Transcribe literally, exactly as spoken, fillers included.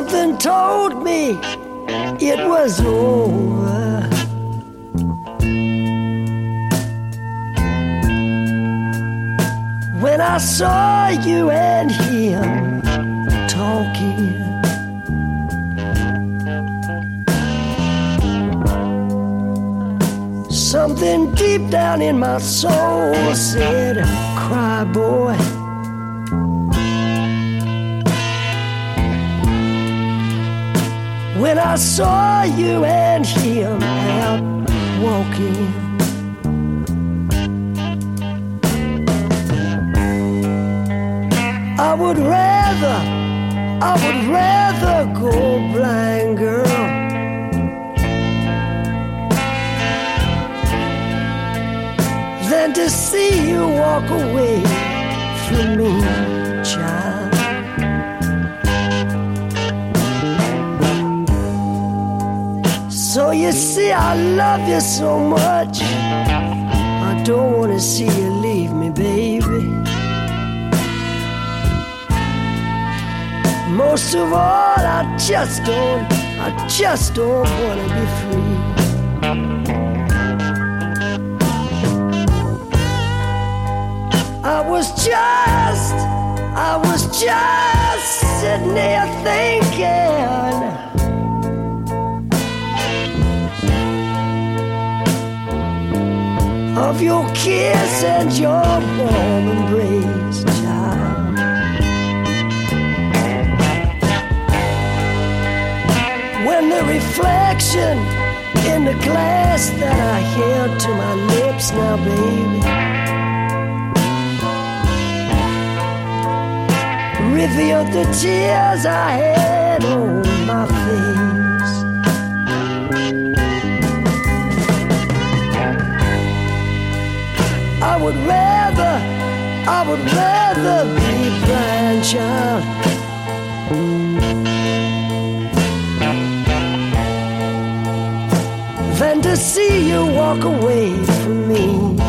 Something told me it was over. When I saw you and him talking, something deep down in my soul said, cry, boy. When I saw you and him out walking, I would rather, I would rather go blind, girl, than to see you walk away from me, child. So you see, I love you so much, I don't want to see you leave me, baby. Most of all, I just don't, I just don't want to be free. I was just, I was just sitting there thinking of your kiss and your warm embrace, child. When the reflection in the glass that I held to my lips now, baby, revealed the tears I had on my face. I would rather, I would rather be blind, child, than to see you walk away from me.